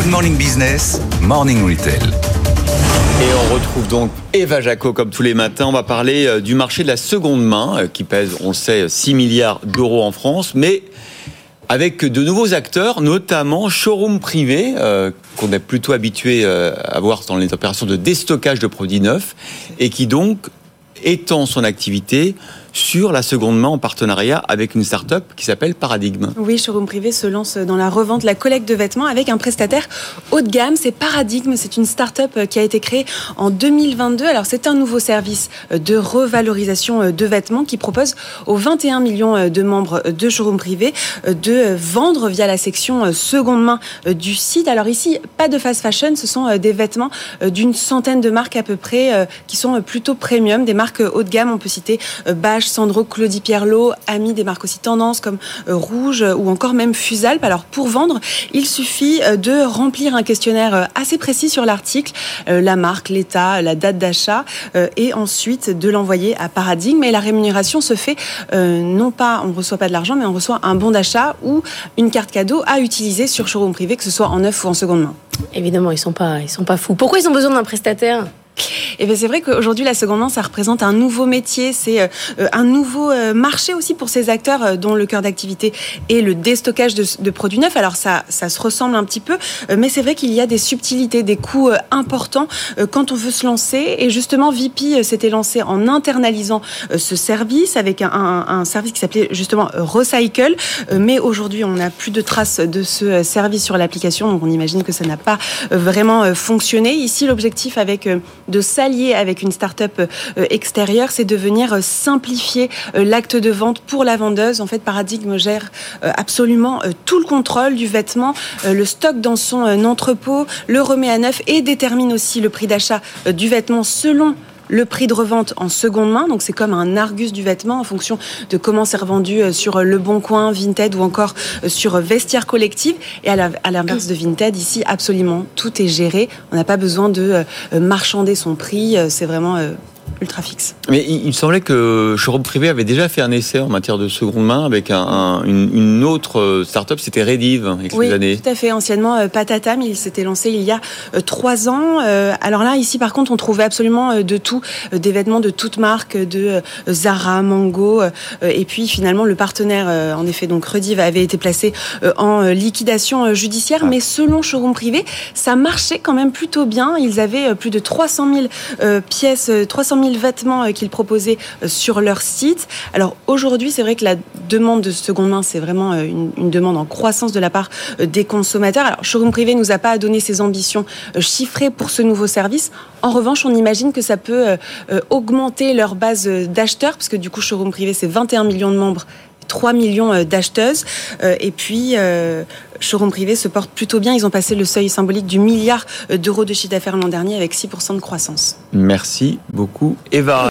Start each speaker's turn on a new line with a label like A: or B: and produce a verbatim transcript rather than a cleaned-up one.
A: Morning Business, Morning Retail.
B: Et on retrouve donc Eva Jaco comme tous les matins. On va parler du marché de la seconde main qui pèse, on le sait, six milliards d'euros en France, mais avec de nouveaux acteurs, notamment Showroom Privé, euh, qu'on est plutôt habitué euh, à voir dans les opérations de déstockage de produits neufs, et qui donc étend son activité sur la seconde main en partenariat avec une start-up qui s'appelle Paradigme.
C: Oui, Showroom Privé se lance dans la revente, la collecte de vêtements avec un prestataire haut de gamme. C'est Paradigme, c'est une start-up qui a été créée en deux mille vingt-deux. Alors, c'est un nouveau service de revalorisation de vêtements qui propose aux vingt et un millions de membres de Showroom Privé de vendre via la section seconde main du site. Alors ici, pas de fast fashion, ce sont des vêtements d'une centaine de marques à peu près qui sont plutôt premium, des marques haut de gamme. On peut citer Bach, Sandro, Claudie Pierlot, Ami, des marques aussi tendances comme euh, Rouge euh, ou encore même Fusalp. Alors pour vendre, il suffit euh, de remplir un questionnaire euh, assez précis sur l'article, euh, la marque, l'état, la date d'achat euh, et ensuite de l'envoyer à Paradigme. Et la rémunération se fait euh, non pas, on ne reçoit pas de l'argent, mais on reçoit un bon d'achat ou une carte cadeau à utiliser sur Showroom Privé, que ce soit en neuf ou en seconde main.
D: Évidemment, ils sont pas, ils sont pas fous. Pourquoi ils ont besoin d'un prestataire ?
C: Et bien c'est vrai qu'aujourd'hui la seconde main ça représente un nouveau métier, c'est euh, un nouveau euh, marché aussi pour ces acteurs euh, dont le cœur d'activité est le déstockage de, de produits neufs. Alors ça, ça se ressemble un petit peu, euh, mais c'est vrai qu'il y a des subtilités, des coûts euh, importants euh, quand on veut se lancer. Et justement V P euh, s'était lancé en internalisant euh, ce service avec un, un, un service qui s'appelait justement euh, Recycle. Euh, mais aujourd'hui on n'a plus de traces de ce euh, service sur l'application, donc on imagine que ça n'a pas euh, vraiment euh, fonctionné. Ici l'objectif avec euh, de s'allier avec une start-up euh, extérieure, c'est de venir euh, simplifier euh, l'acte de vente pour la vendeuse. En fait, Paradigme gère euh, absolument euh, tout le contrôle du vêtement, euh, le stock dans son euh, entrepôt, le remet à neuf et détermine aussi le prix d'achat euh, du vêtement selon le prix de revente en seconde main. Donc c'est comme un Argus du vêtement en fonction de comment c'est revendu sur Le Bon Coin, Vinted ou encore sur Vestiaire Collective. Et à l'inverse de Vinted, ici absolument tout est géré. On n'a pas besoin de marchander son prix. C'est vraiment ultra fixe.
B: Mais il, il semblait que Showroom Privé avait déjà fait un essai en matière de seconde main avec un, un, une, une autre start-up, c'était Rediv, il y a
C: oui,
B: quelques années.
C: Tout à fait. Anciennement, euh, Patatam, il s'était lancé il y a euh, trois ans. Euh, alors là, ici, par contre, on trouvait absolument euh, de tout, euh, des vêtements de toutes marques, de euh, Zara, Mango, euh, et puis finalement, le partenaire, euh, en effet, donc Rediv, avait été placé euh, en euh, liquidation euh, judiciaire. Ah. Mais selon Showroom Privé, ça marchait quand même plutôt bien. Ils avaient euh, plus de trois cent mille euh, pièces, euh, trois cent mille vêtements qu'ils proposaient sur leur site. Alors aujourd'hui, c'est vrai que la demande de seconde main, c'est vraiment une, une demande en croissance de la part des consommateurs. Alors Showroom Privé nous a pas donné ses ambitions chiffrées pour ce nouveau service. En revanche, on imagine que ça peut augmenter leur base d'acheteurs, parce que du coup, Showroom Privé, c'est vingt et un millions de membres, trois millions d'acheteuses. Et puis, euh, Showroom Privé se porte plutôt bien. Ils ont passé le seuil symbolique du milliard d'euros de chiffre d'affaires l'an dernier avec six pour cent de croissance.
B: Merci beaucoup, Eva.